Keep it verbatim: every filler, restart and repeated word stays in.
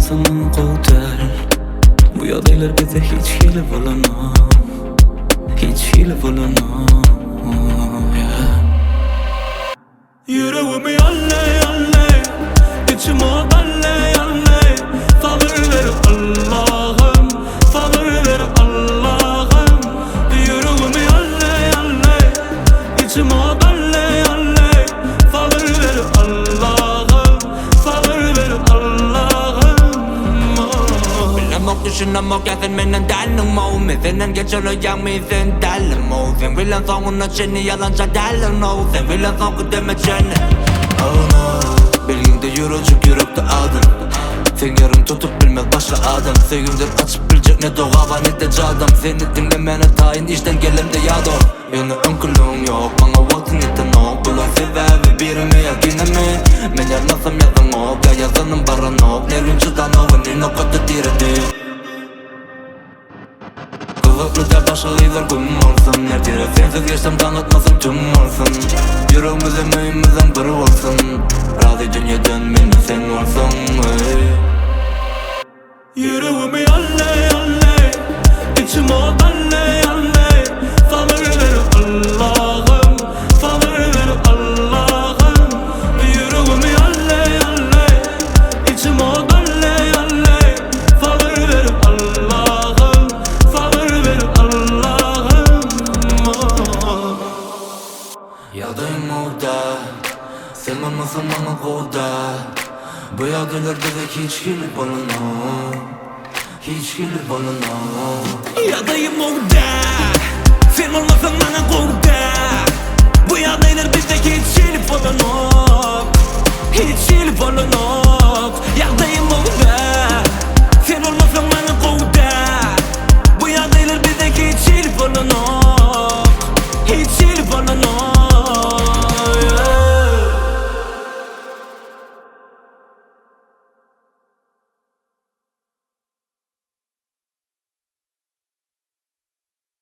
olmasa mukadder. Bu yadaylar bize hiç hile bulana, hiç hile bulana, yeah. Yüreğimi yalle yalle, içimi dalle yalle. Sabır ver Allah'ım, sabır ver Allah'ım. Yüreğimi yalle yalle, içimi dalle yalle. Sabır ver Allah'ım, sabır ver Allah'ım. Bilemok düşünemok ya sen menden dallin mo. Mi senin geçer yang mi sen dallin mo. Sen bilen sonuna çeni yalanca dallin no. Sen bilen sonu deme çeni. Oh no. Bilginde yürücük yürekte adın. Sen yarım tutup bilmek başka adam. Sevgimden açıp bilecek ne doğava ne de cadam. Seni dinlemene tayin işten gelem de yado. Yani önkülüğüm yok bana vaktin yetin ok. Bulan sebebi birime yakinemi. Men yarmasam yazın ok. Ya yazanım baranok. Nerin çıdan ovun o kadar diredi. Kılıklı da başarılar kum olsun. Her yere sensiz geçsem tanıtmasam tüm olsun. Yüreğimizin mühimizden biri olsun. Razı dünyadan benim sen olsun. Yüreğimi yalle yalle, içimi dalle yalle. Sabır ver Allah'ım, sabır ver Allah'ım. Yüreğimi yalle yalle, içimi dalle yalle. Sabır ver Allah'ım, sabır ver Allah'ım. Yadayım orada, sen olmasan bana koda. Bu yadaylar bize hiç gelip olana, hiç gelip olana. Yadayım orada, sen olmasan bana koda. Bu yadaylar bizde hiç gelip olana.